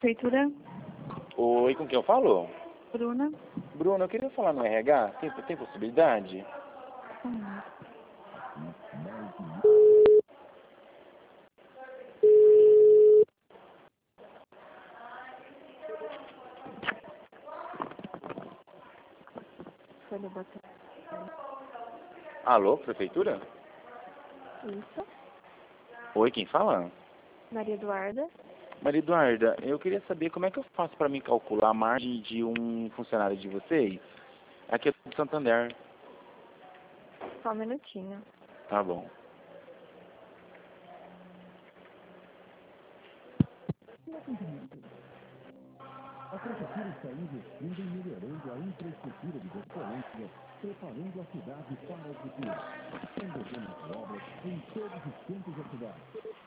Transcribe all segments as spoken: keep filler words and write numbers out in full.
Prefeitura, Oi, com quem eu falo? Bruna. Bruno, eu queria falar no R H. Tem, tem possibilidade? Hum. Folha bota- Alô, prefeitura? Isso. Oi, quem fala? Maria Eduarda. Maria Eduarda, eu queria saber como é que eu faço para me calcular a margem de um funcionário de vocês? Aqui é do Santander. Só um minutinho. Tá bom. A prefeitura está investindo em melhorando a infraestrutura de Votuporanga, preparando a cidade para o futuro. São dezenas de obras em todos os cantos da cidade.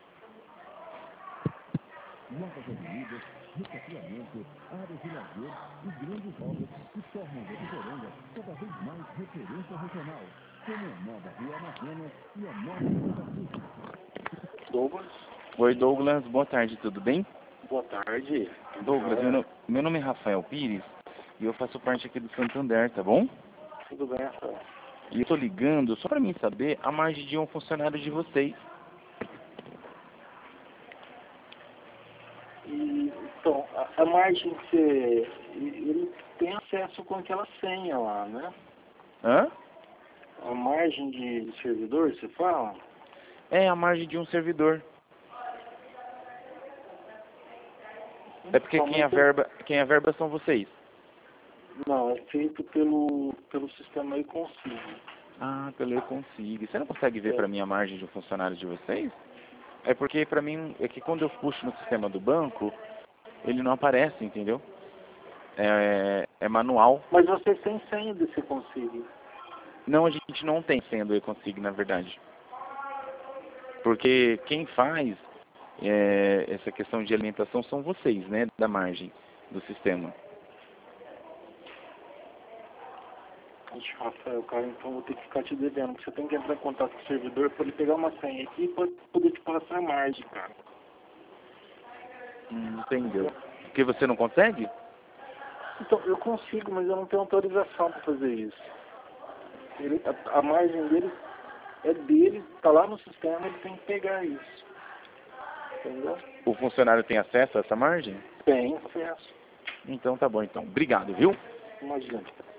Novas avenidas, recapeamento, áreas de lazer e grandes obras que tornam Votuporanga cada vez mais referência regional, como a nova Rua Amazonas e a nova Rua Sul. Douglas? Oi, Douglas. Boa tarde, tudo bem? Boa tarde. Douglas, meu, no- meu nome é Rafael Pires e eu faço parte aqui do Santander, tá bom? Tudo bem, Rafael? E eu tô ligando só para mim saber a margem de um funcionário de vocês. E, então, a, a margem que você... Ele tem acesso com aquela senha lá, né? Hã? A margem de, de servidor, você fala? É a margem de um servidor. É porque quem a verba, quem a verba são vocês. Não, é feito pelo, pelo sistema e-consigo. Ah, pelo eu consigo. Você não consegue ver É. para mim a margem de um funcionário de vocês? É porque para mim, é que quando eu puxo no sistema do banco, ele não aparece, entendeu? É, é manual. Mas vocês têm senha desse e-consigo? Não, a gente não tem senha do e-consigo, na verdade. Porque quem faz é, essa questão de alimentação são vocês, né? Da margem do sistema. Ixi, Rafael, cara, então vou ter que ficar te devendo. Você tem que entrar em contato com o servidor para ele pegar uma senha aqui para poder te passar a margem, cara. Hum, entendeu? Porque você não consegue? Então, eu consigo, mas eu não tenho autorização para fazer isso. Ele, a, a margem dele é dele, tá lá no sistema, ele tem que pegar isso. Entendeu? O funcionário tem acesso a essa margem? Tem acesso. Então tá bom, então. Obrigado, viu? Imagina.